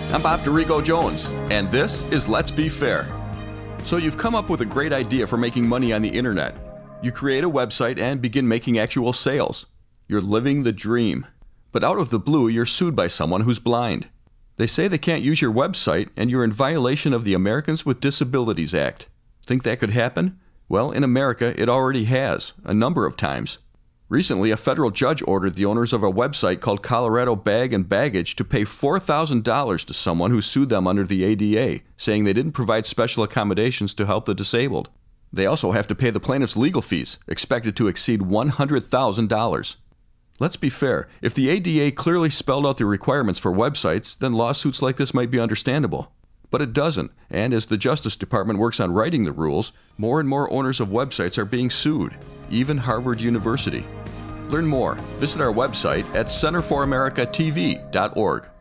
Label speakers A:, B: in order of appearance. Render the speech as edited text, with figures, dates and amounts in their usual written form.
A: I'm Bob Dorigo Jones, and this is Let's Be Fair. So you've come up with a great idea for making money on the internet. You create a website and begin making actual sales. You're living the dream. But out of the blue, you're sued by someone who's blind. They say they can't use your website, and you're in violation of the Americans with Disabilities Act. Think that could happen? Well, in America, it already has, a number of times. Recently, a federal judge ordered the owners of a website called Colorado Bag and Baggage to pay $4,000 to someone who sued them under the ADA, saying they didn't provide special accommodations to help the disabled. They also have to pay the plaintiff's legal fees, expected to exceed $100,000. Let's be fair. If the ADA clearly spelled out the requirements for websites, then lawsuits like this might be understandable. But it doesn't, and as the Justice Department works on writing the rules, more and more owners of websites are being sued, even Harvard University. Learn more. Visit our website at centerforamericatv.org.